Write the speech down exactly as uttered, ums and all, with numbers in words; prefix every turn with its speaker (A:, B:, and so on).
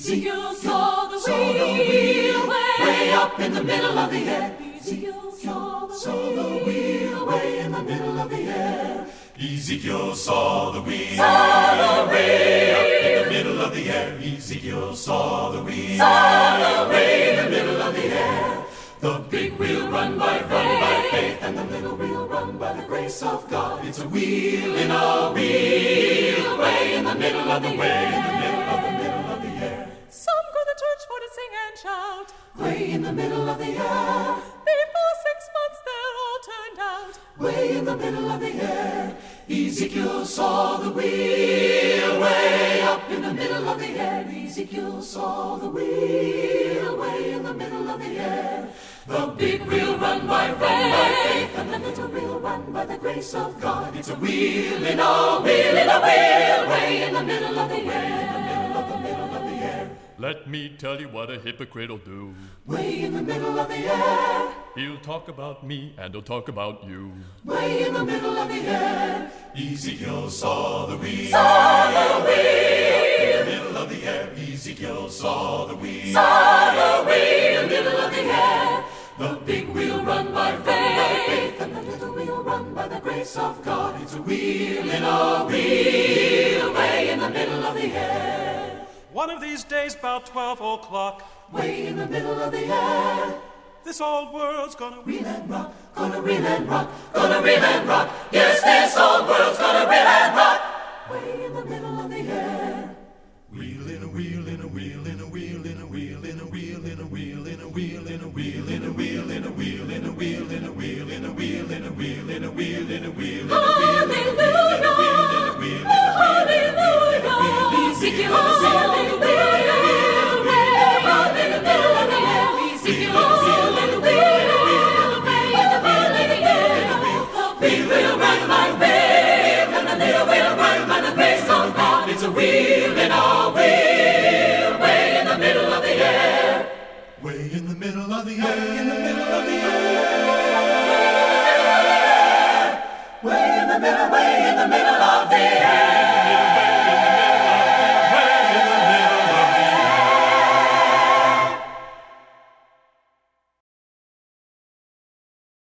A: Ezekiel saw the wheel way, way up in the middle of the air. Ezekiel saw the, saw the wheel way in the middle of the air. Ezekiel saw the wheel, saw the way up in the middle of the air. Ezekiel saw the wheel, saw the way in the middle of the air. The big wheel run by faith, run by faith, and the little wheel run by the grace of God. It's a wheel in a wheel, way in the middle of the way, in the middle of the middle of the air.
B: Some go to church for to sing and shout,
A: way in the middle of the air.
B: Before six months they're all turned out,
A: way in the middle of the air. Ezekiel saw the wheel, way up in the middle of the air. Ezekiel saw the wheel, way in the middle of the air. The big wheel run by faith, run by faith, and the little wheel run by the grace of God. It's a wheel in a wheel in a wheel, way in the middle of the air, in the middle of the middle of the air.
C: Let me tell you what a hypocrite'll do.
A: Way in the middle of the air.
C: He'll talk about me and he'll talk about you.
A: Way in the middle of the air. Ezekiel saw the wheel, saw the wheel in the middle of the air. Ezekiel saw the wheel, saw the wheel in the middle of the air. The big wheel run by faith, run by faith, and the little wheel run by the grace of God. It's a wheel in a wheel, way in the middle of the air.
D: One of these days, about twelve o'clock,
A: way in the middle of the air.
D: This old world's gonna
A: reel and rock, gonna reel and rock, gonna reel and rock. Yes, this old world's gonna reel and rock. Way in the middle of the air. Wheel in a wheel in a wheel in a wheel in a wheel in a wheel in a wheel in a wheel in a wheel in a wheel in a wheel in a wheel in a wheel in a wheel in a wheel in a wheel in a wheel. Hallelujah! Hallelujah! Ezekiel saw the wheel, way up in the middle of the air. Ezekiel saw the wheel, way in the middle of the air. The big wheel run by faith, and the little wheel run by the grace of God. It's a wheel in a wheel, way in the middle of the air. Way in the middle of the air, in the middle of the air. Way in the middle, way in the middle of the air.